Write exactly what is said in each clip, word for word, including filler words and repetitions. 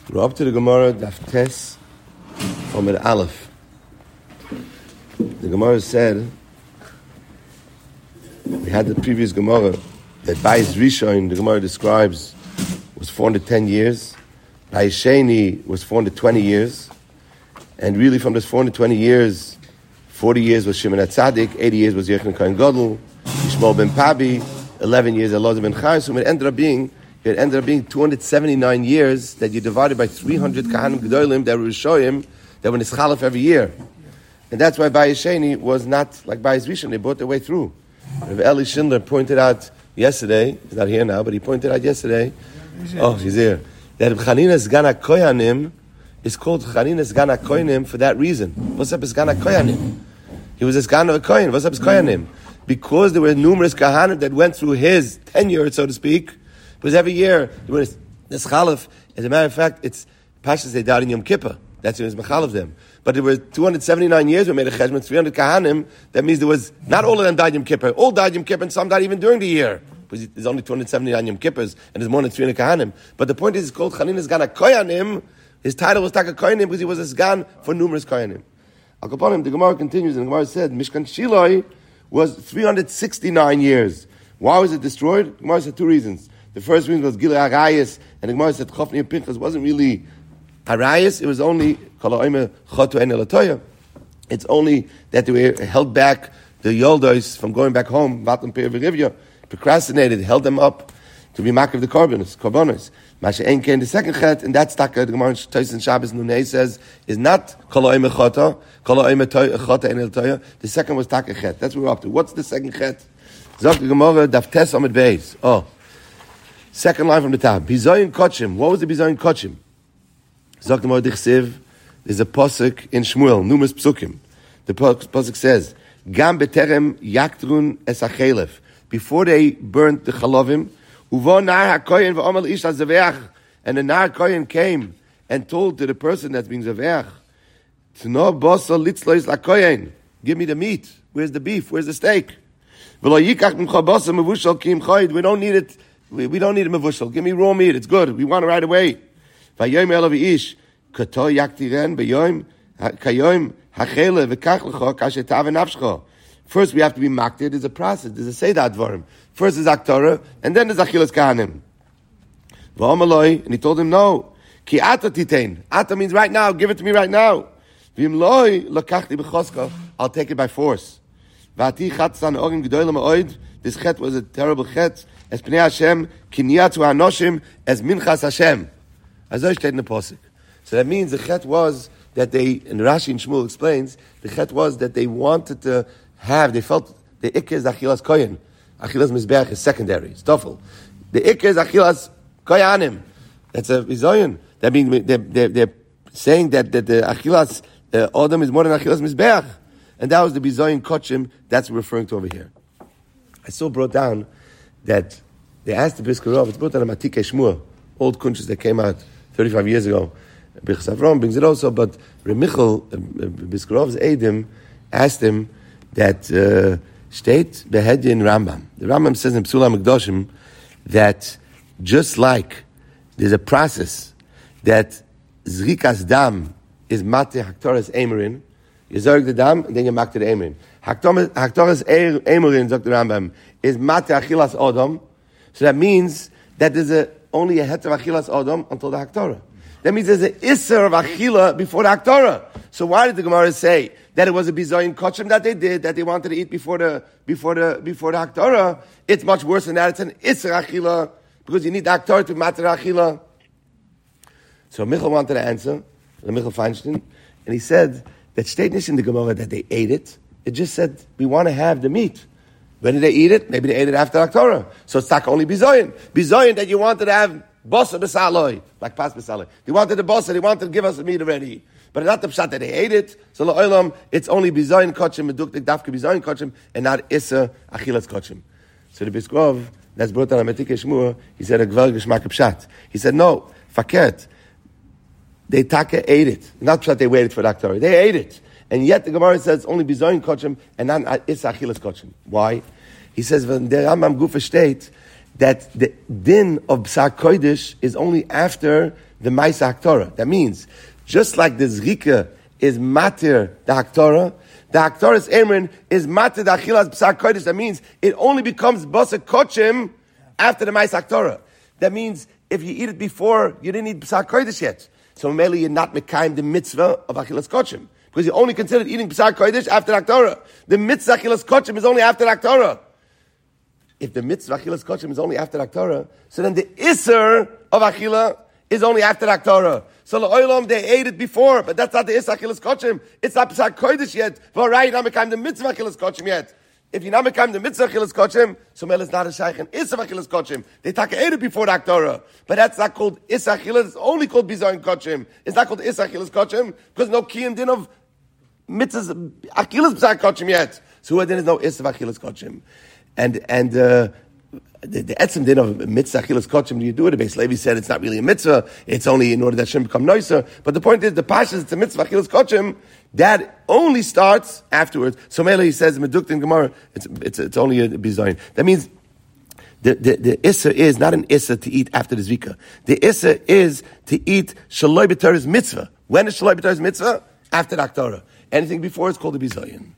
We're up to the Gemara, Daf Tes, Omer Aleph. The Gemara said, we had the previous Gemara, that Bayis Rishon, the Gemara describes, was four hundred ten years. Bayis Sheni was four hundred twenty years. And really from this four hundred twenty years, forty years was Shimon HaTzadik, eighty years was Yochanan Kohen Gadol, Yishmael ben Pabi, eleven years Elazar ben Chai. So it ended up being It ended up being two hundred seventy-nine years that you divided by three hundred Kahanim Gedolim that were Rishoyim that were Nischalef every year. And that's why Bayis Sheni was not like Bayis Rishon. They brought their way through. Rav Eli Schindler pointed out yesterday, he's not here now, but he pointed out yesterday, oh, he's here, that Chanina Sgan HaKoyanim is called Chanina Sgan HaKoyanim for that reason. What's up with Sgan HaKoyanim? He was a Sgan of a Koyan. What's up with Koyanim? Because there were numerous Kahanim that went through his tenure, so to speak. Because every year, when it's Nischalef, as a matter of fact, it's Pashas they died in Yom Kippur. That's when it was Mechal of them. But there were two hundred seventy-nine years, we made a cheshbon, three hundred Kahanim. That means there was, not all of them died Yom Kippur. All died Yom Kippur, and some died even during the year. Because there's only two hundred seventy-nine Yom Kippurs, and there's more than three hundred Kahanim. But the point is, it's called Chanina Sgan HaKoyanim. His title was Taka Koyanim because he was a Sgan for numerous Koyanim. Al Kaponim, the Gemara continues, and the Gemara said, Mishkan Shiloi was three hundred sixty-nine years. Why was it destroyed? The Gemara said two reasons. The first reason was Gilui Arayis, and the Gemara said Chofni and Pinchas wasn't really Arayis, it was only it's only that they were held back the Yoldos from going back home, procrastinated, held them up to be mak of the korbanos, korbanos. Masha Ein came the second chet, and that's Taka, the Gemara Tosin Shabbos Nunei says, is not Koloim Chota, Koloim Chota and El Toya. The second was Taka chet. That's what we're up to. What's the second chet? Zok the Gemara, Daf Tes Amid Beis. Oh. Second line from the top. Bizoyin Kochim. What was the Bizoyin Kochim? Zok the Gemara Dichsiv. There's a posuk in Shmuel, numerous psukim. The posuk says, Gam beterem yaktrun es hachelef. Before they burnt the chalovim, uvo nar hakoyen v'omer ish hazaveach, and the nar koyen came and told to the person that's being zaveach, Tno bosa litzlois lakoyen. Give me the meat. Where's the beef? Where's the steak? V'lo yikach mimcha bosa mevushal kim choyd. We don't need it. We, we don't need a mevushal. Give me raw meat. It's good. We want it right away. Vayom elav ish. Kato yaktiren b'yom kayom hachele v'kach lecho kasher tav nafshcho. First we have to be maktir. There's a process. There's a seidat dvarim. First is aktorah, and then there's achilas kahanim. V'omaloi, and he told him no. Ki ata titein. Ata means right now. Give it to me right now. V'im loi lakachti b'choska. I'll take it by force. V'ati chatzan ogim g'doyle ma'oid. This chet was a terrible chet. Es pnei Hashem kiniyatu hanoshim as minchas Hashem. As I stated in the posuk. So that means the chet was that they, and Rashi and Shmuel explains, the chet was that they wanted to have, they felt the ikka is achilas koyin. Achilas mizbeach is secondary, it's tofel. The ikka is achilas koyanim. That's a bizoyin. That means they're, they're, they're saying that, that the achilas uh, odom is more than achilas mizbeach. And that was the bizoyin kochim, that's what we're referring to over here. I still brought down that they asked the Briskerov, it's brought down a Matikei Shmuel, old kunches that came out thirty-five years ago. Birchas Avram brings it also, but Remichel, uh, Biskerov's Eidim, asked him that uh, state behedya in Rambam. The Rambam says in Psula Mikdoshim that just like there's a process that Zrikas Dam is Mate Haktoras Eimerin, you zog the Dam, and then you mak to the Eimerin. Haktoras Eimerin, zog the Rambam, is Mate Achilas Odom, so that means that there's a, only a het of Achilas Odom until the Haktorah. That means there's an Isser of Achila before the Haktorah. So why did the Gemara say that it was a Bizoyin Kochim that they did, that they wanted to eat before the before the before the Haktorah? It's much worse than that. It's an Isser Achila, because you need the Haktorah to matter Achila. So Michal wanted to answer, Michal Feinstein, and he said that statement in the Gemara that they ate it, it just said, we want to have the meat. When did they eat it? Maybe they ate it after Haktorah. So it's not only Bizoyin. Bizoyin that you wanted to have Bosa b'saloi, like pas b'saloi. They wanted the bosa, they wanted to give us the meat already. But not the pshat that they ate it. So la'olam, it's only bizayin kochim, meduktik dafke bizayin kochim, and not issa achilas kochim. So the Biskrov, that's brought down a Matikei Shmuel, he said, a gvar geshmak pshat. He said, no, faket. They taka ate it. Not pshat they waited for the Haktorah. They ate it. And yet the Gemara says only bizayin kochim, and not issa achilas kochim. Why? He says, when the Rambam Gufa state, that the din of B'sar Kodesh is only after the Maisa Haktorah. That means, just like the Zrika is matir the Haktorah, the Haktorah's Emrin is matir the Achilas B'sar Kodesh. That means it only becomes Basa Kochim after the Maisa Haktorah. That means if you eat it before, you didn't eat B'sar Kodesh yet. So mainly you're not Mekayim the mitzvah of Achilas Kochim. Because you only considered eating B'sar Kodesh after Haktorah. The mitzvah Achilas Kochim is only after Haktorah. If the mitzvah Achilas Kochim is only after Haktorah, so then the Isser of Achila is only after Haktorah. So L'olam, they ate it before, but that's not the Isser Achilas Kochim. It's not B'sar Kodesh yet. For right, you're not Mekayim the mitzvah Achilas Kochim yet. If you're not Mekayim the mitzvah Achilas Kochim, so Mel is not a Shaykh and Isser Achilas Kochim. They take ate it before the Haktorah. But that's not called Isser Achilas, it's only called Bizayin Kochim. It's not called Isser Achilas Kochim, because no Kiyam din of mitzvahs Achilas B'sar Kochim yet. So then there's no Isser Achilas Kochim. And, and, uh, the, the etzem din of mitzvah Achilas Kochim, you do it. The Beis Levi said it's not really a mitzvah. It's only in order that shouldn't become nicer. But the point is, the pashas, it's a mitzvah Achilas Kochim, that only starts afterwards. So Mele, he says, Medukta in Gemara, it's, it's, it's only a bizayin. That means, the, the, the Issa is not an Issa to eat after the Zvika. The Issa is to eat Shaloi B'Torah's mitzvah. When is Shaloi B'Torah's mitzvah? After the Haktorah. Anything before is called a bizayin.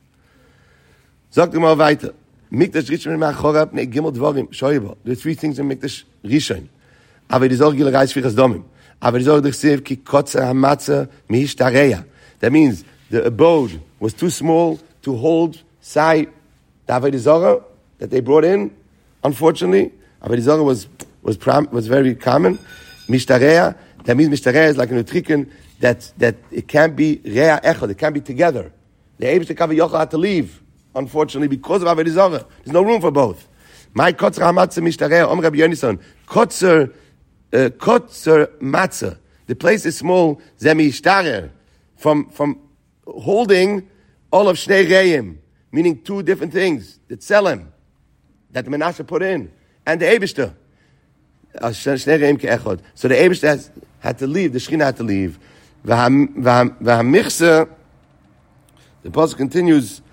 Zog Gemara weiter. Mikdash Rishon Ma'achorab Ne Gimel Dvarim Shoyba. There are three things in Mikdash Rishon. Avedizor Gil Reis Fichas Domim. Avedizor Dechsev Ki Kotzer Hamatza Mihishtareya. That means the abode was too small to hold Sai the Avedizor that they brought in. Unfortunately, Avedizor was was pram, was very common. Mishtareya. That means Mishtareya is like an utriken that that it can't be Rea Echad. It can't be together. The Eibush Kavi Yochel had to leave. Unfortunately, because of Avodah Zarah, there's no room for both. My kotzer hamatzah mishtareh, Om Rabbi Yonison, kotzer, uh, kotzer matzah. The place is small, zemi ishtarer, from from holding all of shnei reim, meaning two different things. The tzelem that the Menashe put in, and the Eibishter. Shnei reim ke'echod. So the Eibishter had to leave. The Shechina had to leave. V'hamichse. The pasuk continues.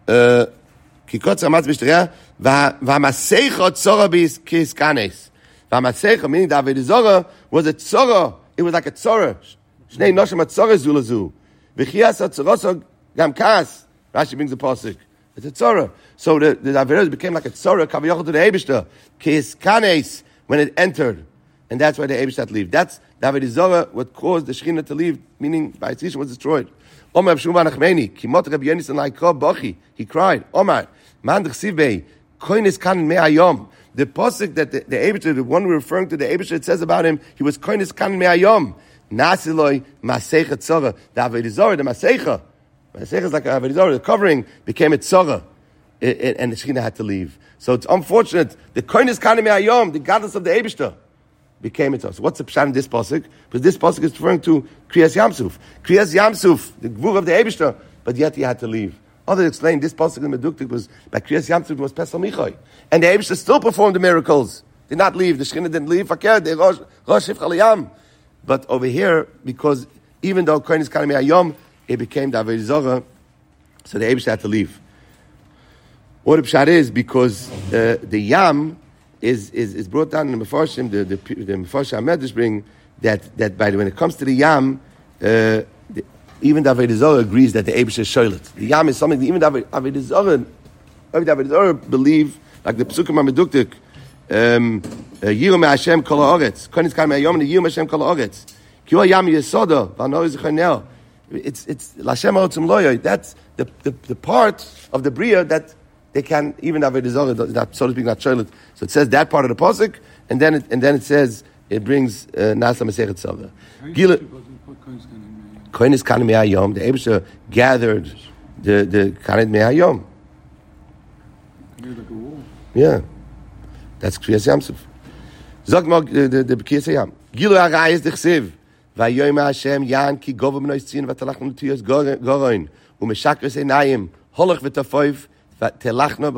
Kikotz amatz b'shtereh v'hamaseicha tzora b'kiskanes. V'hamaseicha, meaning the Avodah Zarah was a tzora. It was like a tzora. Shnei noshim tzora zu lezu. V'chias tzoroso gam kas. Rashi brings the pasuk. It's a tzora. So the the Avodah Zarah became like a tzora kaviyachol to the Eibishter. Kiskanes when it entered, and that's why the Eibishter had to leave. That's the Avodah Zarah what caused the Shechina to leave, meaning by its was destroyed. Omar Shmuel Nachmeni, Kimot Rabbi Yonis and Laikra Bachi. He cried, Omar, Man Dechsivei, Koinis Kan Me'ayom. The pasuk that the, the Eibishter, the one we're referring to, the Eibishter, it says about him, he was Koinis Kan Me'ayom. Nasiloi Maseicha Tzora. The Avodah Zarah, the Maseicha. Maseicha is like a Avodah Zarah. The covering became a Tzora. It, it, and the Shechina had to leave. So it's unfortunate. The Koinis Kan Me'ayom, the goddess of the Eibishter, became it. So what's the pshat in this pasuk? Because this pasuk is referring to Kriyas Yamsuf. Kriyas Yamsuf, the gvur of the Eibishter, but yet he had to leave. Others explain this pasuk in Meduktik was by Kriyas Yamsuf was Pesach Michai, and the Eibishter still performed the miracles. Did not leave. The Shechina didn't leave. Fakir, they Rosh Shifcha Liyam. But over here, because even though Kohen is Kalim Yom, it became the Avodah Zarah, so the Eibishter had to leave. What the pshat is because uh, the Yam. Is, is is brought down in the Mefarshim, the the, the Mefarshim Medrash bring that that by the when it comes to the Yam, uh, the, even the Avodah Zarah agrees that the Eibishter shoylet. The Yam is something that even the Avodah Zarah, the Avodah Zarah believe, like the Pesukim Meduktik, um, Yirum Hashem Kol Haaretz, Konis Kal Me'ayom, Yirum Hashem Kol Haaretz, Ki Yam Yesoda, V'Hanoi Zechanel. It's it's Lashem Ha'otzim Loyoi. That's the, the the part of the Bria that they can even have a desire, that so to speak, not shoylet. So it says that part of the pasuk, and then it, and then it says it brings Nasa Masechet Tzava. Kohenis Kanim Me'ayom. The Eibishter gathered the the Kanim Me'ayom. Yeah, that's Kriyas Yamsuf. Zog mal the the Kriyas Yam. Gilu Arayis Dechsev. Vayoyim Hashem Yan Ki Govu B'Nois Tzin V'Talachnu L'Tiyos Goroin U'Meshakres Einayim Holach V'Tafoiv. So the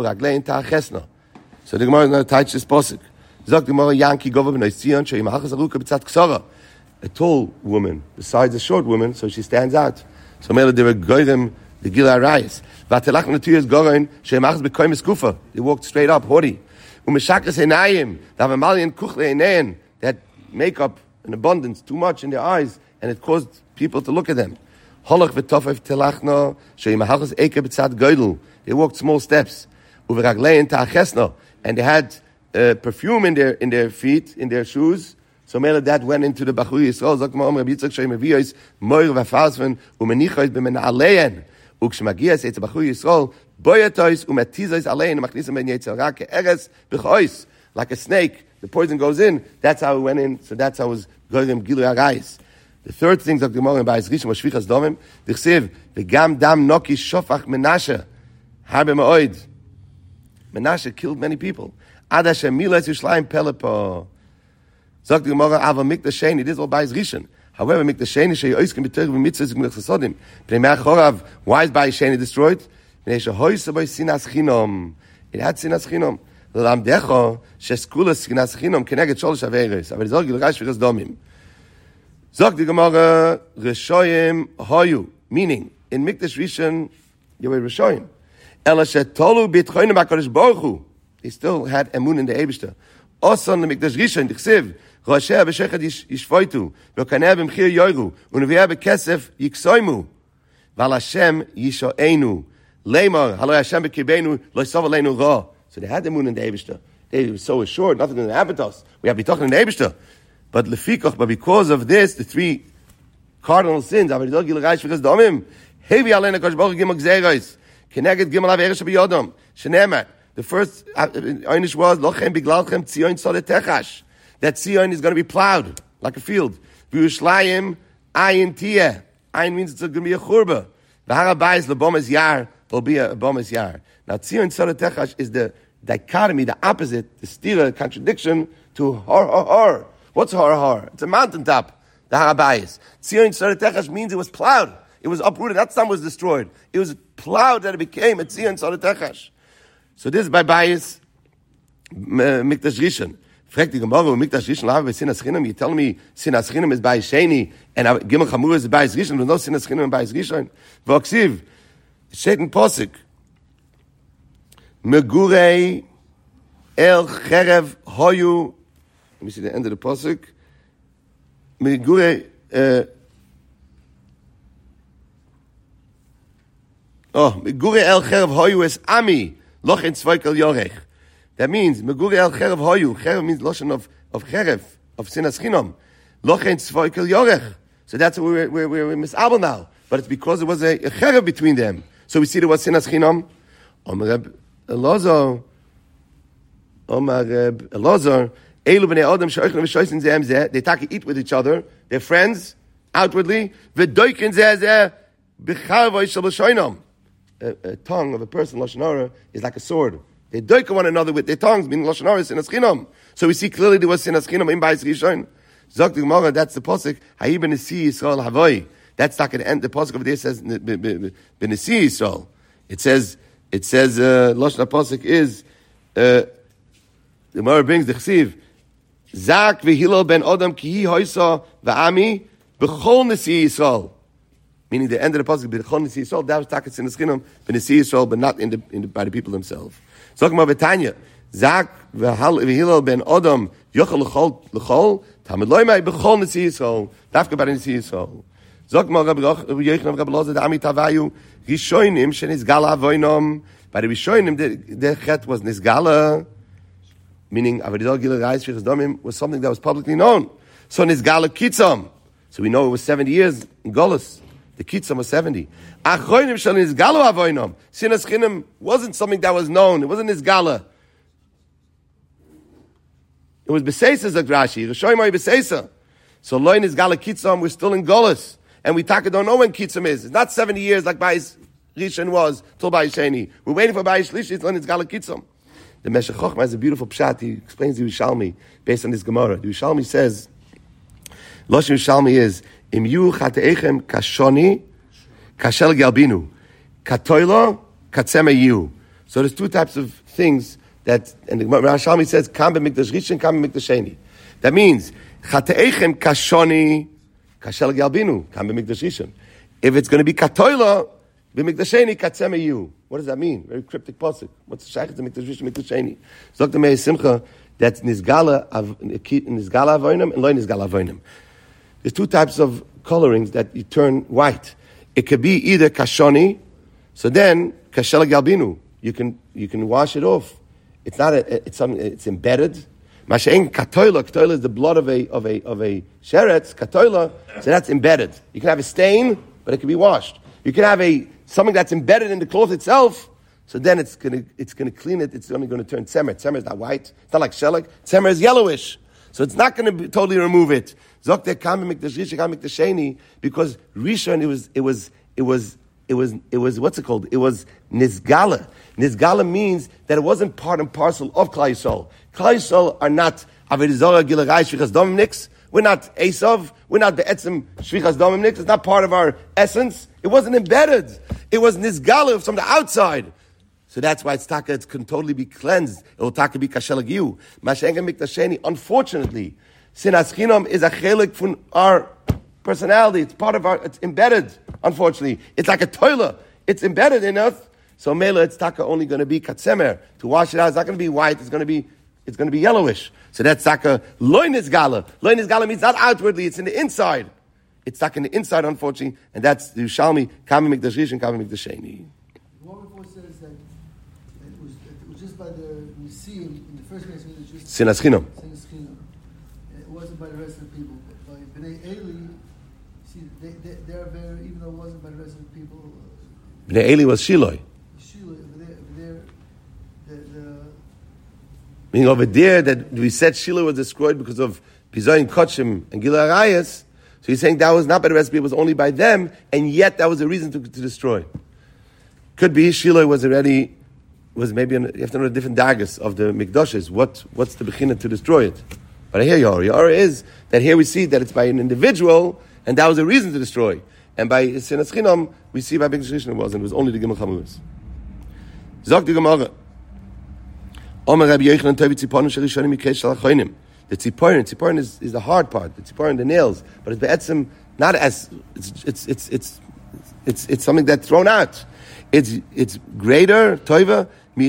Gemara is going to touch this pasuk. Zok the Gemara Yanki Gova B'Nois Tzion Shei Machas Aruka B'Tzat Ksara. A tall woman besides a short woman, so she stands out. So Mela they were goyim the Gila Arayis. V'Telachnu L'Tiyos Goroin Shei Machas B'Koyim Eskufa. They walked straight up, haughty. U'Meshakres Einayim. They have a malian kuchle einein that makeup in abundance, too much in their eyes, and it caused people to look at them. Holach v'tofef telachno, she'imahachas eke b'tzad goydel. They walked small steps. Uveraglein ta'achesno, and they had uh, perfume in their in their feet, in their shoes. So Mela that went into the Bachur Yisrael. Zok ma'om Rabbi Yitzchak she'im aviyos moir v'fasven umenichois b'mena'alein. Ukshmagias etz Bachur Yisrael boyatois umetizois alein umachnisam ben yetzel ra ke'eres b'chois. Like a snake, the poison goes in. That's how it went in. So that's how it was going Gilui Arayis. The third thing that the Gemara in Bayis Rishon was Shvichas Domim. Dichsev v'gam dam noki shofach Menashe harbe ma'oid. Menashe killed many people. Ad Hashem milas Yushalayim pelepo. Zok the Gemara ava mikdash sheni. This is all Bayis Rishon. However, mikdash sheni shei oiskim b'terech v'mitzvahs v'gmilach chasodim. B'nei me'ach chorav. Why is Bayis Sheni destroyed? B'nei shehoysa b'y sinas chinom. It had sinas chinom. L'lamdecho sheskula sinas chinom keneged sholosh averes. Aber zog Gilui Shvichas Domim. Zog the Gemara Rishoyim Hoyu, meaning in Mikdash Rishon you were Rishoyim. Ela shetolu bitchoyim hakadosh baruch hu. He still had emun in the Eibishter. Also in the Mikdash Rishon dichsev Rosheh b'shechet yishvoitu v'kaneh b'mchir yoyru u'neviah b'kesef yiksoimu v'al Hashem yishoenu leimor halo Hashem b'kibenu lo yisov aleinu ra. So they had emun in the Eibishter. They were so assured nothing going to happen to us. We have to be talking in the Eibishter. But lefikach, but because of this, the three cardinal sins, the first einish was lochem biglalchem tzion sodetechash, that Tzion is going to be plowed like a field. V'yushlayim ayin tiyeh. Ayin means it's going to be a churba. V'harabayis lebomes yar will be a bomes yar. Now Tzion sodetechash is the dichotomy, the opposite, the stira, contradiction to hor hor hor. What's har har? It's a mountaintop. The Harabayis. Tzion Sodetechash means it was plowed. It was uprooted. That sun was destroyed. It was plowed that it became a Tzion Sodetechash. So this is by Bayis Mikdash Rishon. Fragt die Gemara, Mikdash Rishon, lave bei Sinas Chinam. You tell me Sinas Chinam is Bayis Sheni and Gimel Chamur is Bayis Rishon. There's no Sinas Chinam and Bayis Rishon. V'oksiv. Steht in Posik. Megurei el cherev hoyu. Let me see the end of the pasuk. Megure, uh, oh, Megure el cherev hoyu es ami lochen tzvaykel yorech. That means Megure el cherev hoyu. Cherev means lotion of of cherev of sinas chinom. Lochen tzvaykel yorech. So that's what we're we're we're misabel now. But it's because there was a, a cherev between them. So we see there was sinas chinom. Omar Reb Elazar. Omar Reb Elazar. They take eat with each other. They're friends outwardly. A, a tongue of a person, Lashon Hara, is like a sword. They doik one another with their tongues, meaning Lashon Hara is sinas chinam. So we see clearly there was sinas chinam in Bayis Rishon. Zok the Gemara, that's the pasuk. Hayi b'nesi Yisrael havoi. That's not going to end. The pasuk over there says b'nesi Yisrael. It says it says uh, Lashon pasuk is uh, the Gemara brings the chsiv. Zak v'hilal ben Adam ki hi hoysa v'ami b'chol nesi Yisrael. Meaning the end of the pasuk b'chol nesi Yisrael. That was takas in the skinam b'nesi Yisrael, but not in the, in the by the people themselves. Zok ma v'tanya. Zak v'hilal ben Adam yochel l'chol l'chol tamid loymai b'chol nesi Yisrael. Dafka bar nesi Yisrael. Zok ma Rabbi Yochanan Rabbi Elazar the ami tavayu rishonim shenizgala avoinom. By the rishonim the the chet was nizgala. Meaning, Avedidol Gilui Shvichas Domim was something that was publicly known. So Nizgala Kitzam. So we know it was seventy years in Golus. The Kitzam was seventy. Achroinim shal Nizgala Avoinom. Sinas Chinim wasn't something that was known. It wasn't Nizgala. It was Beseisa Zagrashi. Rishoimai Beseisa. So Loi Nizgala Kitzam, we're still in Golus. And we taka don't know when Kitzam is. It's not seventy years like Bayis Rishon was till Bayis Sheni. We're waiting for Bayis Shlishi. It's Loi Nizgala Kitzam. The Meshech Chochmah has a beautiful pshat. He explains the Yerushalmi based on this Gemara. The Yerushalmi says, Loshen Yerushalmi is, Im yu chateichem kashoni, kashel galbinu, katoilo, katzeme yu. So there's two types of things that, and the Yerushalmi says, kam b'mikdash rishon, kam b'mikdash sheni. That means, chateichem kashoni, kashel galbinu, kam b'mikdash rishon. If it's going to be katoilo, b'mikdasheni katzeme yu. What does that mean? Very cryptic pasuk. What's the shaykhut to mikdash rishon, mikdash sheni? Zok the Meir Simcha. that's Nizgala av, Nizgala Avonim and Lo Nizgala Avonim. There's two types of colorings that you turn white. It could be either Kashoni, so then Kashela Galbinu. You can you can wash it off. It's not a, it's something it's embedded. Masha'en Katoila, Katoila is the blood of a of a of a sheretz, Katoila, so that's embedded. You can have a stain, but it can be washed. You can have a something that's embedded in the cloth itself. So then it's going to it's going to clean it. It's only going to turn tzemer. Tzemer is not white. It's not like shelik. Tzemer is yellowish. So it's not going to totally remove it. Zokte kam mikdash rishon kam mikdash sheni, because rishon it was it was it was it was it was what's it called? It was nizgala. Nizgala means that it wasn't part and parcel of Klal Yisrael. Klal Yisrael are not avodah zarah gilagai shvichas damim nix. We're not Esav. We're not be'etzim shvichas damim nix. It's not part of our essence. It wasn't embedded. It was nizgala from the outside. So that's why it's taka, it can totally be cleansed. It will taka be kashelagiu. Mashenga miktasheni. Unfortunately, sinas chinam is a chelik from our personality. It's part of our, it's embedded, unfortunately. It's like a toilet. It's embedded in us. So mela, it's taka only going to be katsemer. To wash it out, it's not going to be white. It's going to be, it's going to be yellowish. So that's taka loinis gala. Loinis gala means not outwardly, it's in the inside. It's taka in the inside, unfortunately. And that's the Yerushalmi, kami mikdash rishon, kami mikdash sheni. By the museum in the first place, it was just Sinas Chinam. Sinas Chinam. It wasn't by the rest of the people. By Bnei Eli, see, they, they, they're very, even though it wasn't by the rest of the people. Bnei Eli was Shiloi. Shiloi, over there, over there, the, the. Meaning over there that we said Shiloi was destroyed because of Pizoyin Kochim and Gilui Arayos. So he's saying that was not by the rest of the people, it was only by them, and yet that was a reason to, to destroy. Could be Shiloi was already. Was maybe an, you have to know the different dagas of the mikdashes. What what's the bechina to destroy it? But here Yara Yara is that here we see that it's by an individual, and that was a reason to destroy. And by sinas chinam we see by mikdash rishon it wasn't. It was only the gimel chamuris. Zok the Gemara. Omer Rabbi Yochanan Tovi Tziporim Sherishonim Mikesh Shalachonim. The tziporim, tziporim is, is the hard part. The tziporim, the nails, but it's be'etzim not as it's it's it's it's it's, it's something that's thrown out. It's it's greater toiva. The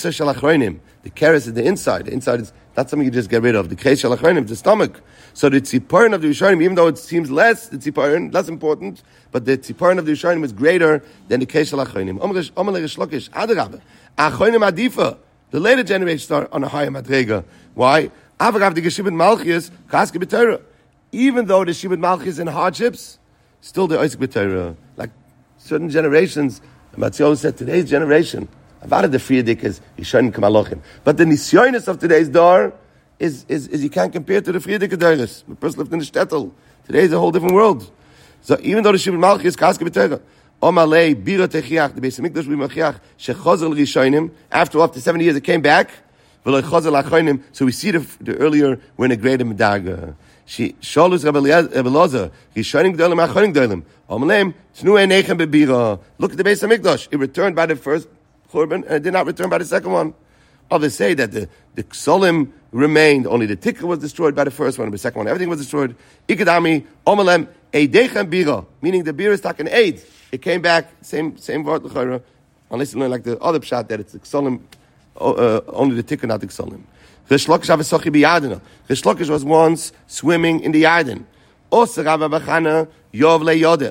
keres is the inside. The inside is not something you just get rid of. The keres shalachronim is the stomach. So the tziporin of the Rishonim, even though it seems less, the tziporin, less important, but the tziporin of the Rishonim is greater than the keres shalachronim. Omer Shlokish, Adarabah, Achronim Adifa. The later generations are on a higher madrega. Why? Avagav the Geshibet Malchias, Kaske B'Torah. Even though the Shibet Malchias in hardships, still the Oisik B'Torah. Like certain generations, Matziol said, today's generation, Avada the Friedik is Yishonim Kamalochin. But the Nisyonis of today's door is, is, is you can't compare to the Friedik Adoris. The person lived in the shtetl. Today is a whole different world. So even though the Shibet Malchi is Kaske B'Torah, Omalei Bira Techiach, the Beis Hamikdash B'Machiach, Shechozel Rishonim, after after seventy years it came back, V'lo Chozel Achonim, so we see the, the earlier, we're in a greater Medaga. She Sholus Rabbi Elazar, Rishonim G'dolim, Achonim G'dolim, Omalei, Tnu Einechem B'Bira. Look at the Beis Hamikdash. It returned by the first Churban, and it did not return by the second one. Others say that the, the Ksolim remained, only the Tikka was destroyed by the first one, and the second one, everything was destroyed. Ikadami, Omalem, Eidechem Bira, meaning the Bira is like an aid. It came back, same same word, unless you learn like the other pshat that it's the Ksolim, uh, only the Tikka, not the Ksolim. Rish Lakish Avasochi B'Yardena. Rish Lakish was once swimming in the Yarden. Osa Rabbi Bachana, Yov Le Yodeh.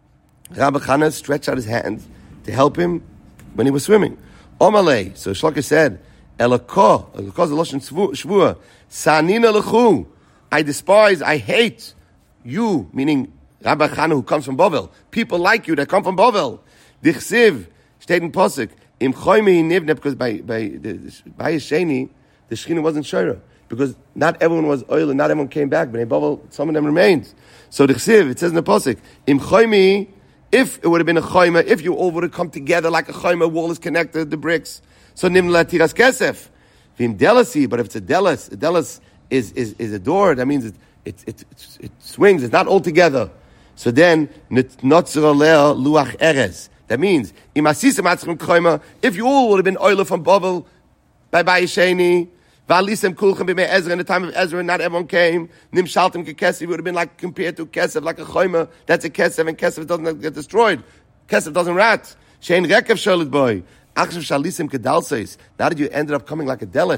Rabbi Chana stretched out his hand to help him when he was swimming. Omalei, so Shlaka said, Elako, Elako is a Lashon Shvua, Sanina Lechu, I despise, I hate you, meaning Rabbi Chana who comes from Bovel, people like you that come from Bovel. Dichsiv, steht in Posuk, Im Choymi Nivne, because by by the by Sheni, the Shechina wasn't Shira, because not everyone was oil and not everyone came back, but in Bovel, some of them remained. So Dichsiv, it says in the Posuk, Im Choymi, if it would have been a chayma, if you all would have come together like a chayma, wall is connected, the bricks. So nim latiras kesef. Vim delasi, but if it's a delas, a delas is, is, is a door, that means it, it, it, it, it swings, it's not all together. So then, notzor leo luach erez. That means, imasisa matzchum chayma, if you all would have been oil from Babel, by Bayesheni, Valisem kulchem b'mei Ezra, in the time of Ezra, not everyone came. Nim shaltem kekesef, would have been like compared to kesef, like a choyma. That's a kesef, and kesef doesn't get destroyed. Kesef doesn't rat. Shein rekev sholet boy. Achshav shalisem kedalseis. Now that you ended up coming like a delis.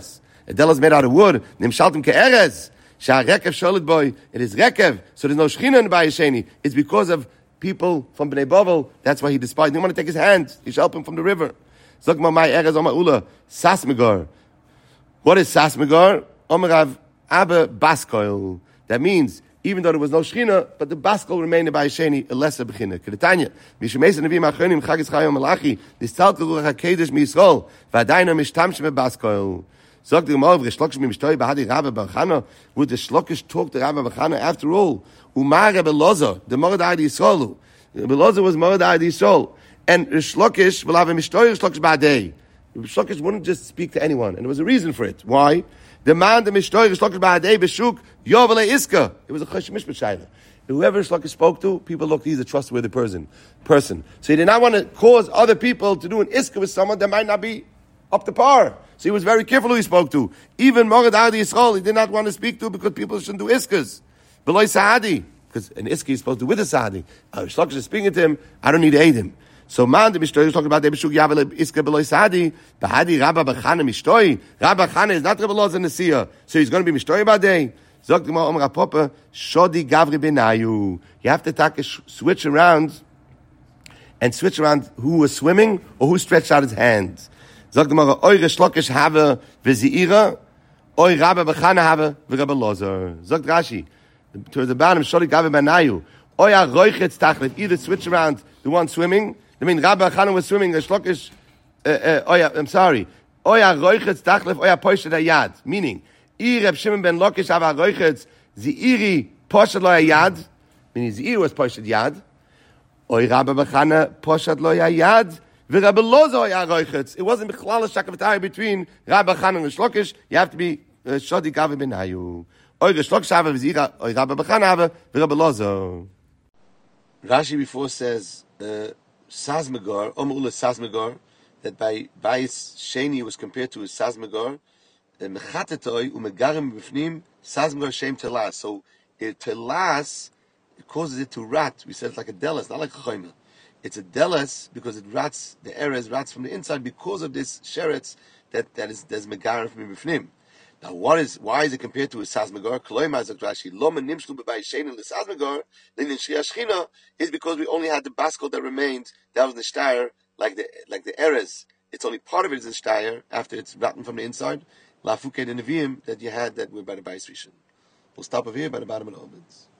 A dela is made out of wood. Nimshaltim ke'erez. Shah rekev sholet boy. It is rekev. So there's no shechina in Bayis Sheni. It's because of people from Bnei Bavel. That's why he despised. He didn't want to take his hand. He should help him from the river. Zok ma mai erez oma ula. Sasmegar. What is Sasmegar? Omerav Abba Baskoil. That means, even though there was no Shechina, but the Baskol remained by Sheni, a lesser Bechina. Kedetanya, Mishemesa Nevim Achronim Chagis Chayom Malachi, Distalke Ruach HaKedesh Miyisrael, Vadaino Mishtamshem Baskoil. Zog the Gemara, V'Shlokish Mimshtoi Bahadi Rabba Bar Chana, would the Shlokish talk to Rabba Bar Chana after all? Umar Rebbe Loza, the Moradai Yisraelu. Rebbe Loza was Moradai Yisrael. And Shlokish will have a Mishtoi Shlokish Ba'adei. Shlokish wouldn't just speak to anyone, and there was a reason for it. Why? The man, the Mishtoi Shlokish Ba'adei B'Shuk, Yovale Iska. It was a Chosh Mishpat Shayla. Whoever Shlokish spoke to, people looked, he's a trustworthy person. person. So he did not want to cause other people to do an Iska with someone that might not be up to par. So he was very careful who he spoke to. Even Morad Adi Yisrael, he did not want to speak to because people shouldn't do Iskas. Beloy Saadi. Because an Iska is supposed to do with a Saadi. Uh, Shlokish is speaking to him, I don't need to aid him. So man, the Mishtoi is talking about the Bishuk Yavel Iska Beloy Saadi. Bahadi Rabba Bachana Mishtoi. Rabba Bachana is not Rebbe Loza Nesiya. So he's going to be Mishtoi Badei. Zog Dima Omer HaPopa. Shodi Gavri Benayu. You have to take a sh- switch around and switch around who was swimming or who stretched out his hands. Zog Dima Oire Shlokish Have Viziira. Oy Rabba Bachana Have V'Rebbe Loza. Zog Rashi. Towards the bottom, Shodi Gavri Benayu. Oya Roichetz Tachlet. Either switch around the one swimming. I mean, Rabbi Chana was swimming. The Shlokish, uh, uh, oh yeah, I'm sorry. Oya roichetz tachlef, oya poshet hayad. Meaning, Ir Reb Shimon ben Lakish ava roichetz, ziiri poshet lo hayad. Meaning, ziiri was poshet yad. Oy Rabbi Chana poshet lo hayad. V'Rabbi Loza oya roichetz. It wasn't bichlal shakavatari between Rabbi Chana and the Shlokish. You have to be shodi gavi ben hayu. Oy the Shlokish ava v'zira, oy Rabbi Chana ava v'Rabbi Loza. Rashi before says, uh, Sazmegar, Omrula Sazmegar, that by Bayis Sheni was compared to a Sazmegar, Mechatetoi, Umegarim Bifnim, Sazmegar Shem Telas. So, it Telas, it causes it to rat. We said it's like a delas, not like a choyma. It's a delas because it rats, the erez rats from the inside because of this sheretz that, that is, there's Megarim from Bifnim. Now, what is, why is it compared to a Sazmegar? Kloima Zak Rashi, Loma Nimshlu B'Bayis Sheni and the Sazmegar, then in Shriya Shechina, is because we only had the baskel that remained, that was the shtayr, like the, like the erez. It's only part of it is the shtayr, after it's rotten from the inside. La Fuke de Nevi'im, that you had that were by the Bayis Rishon. We'll stop over here by the bottom of the omens.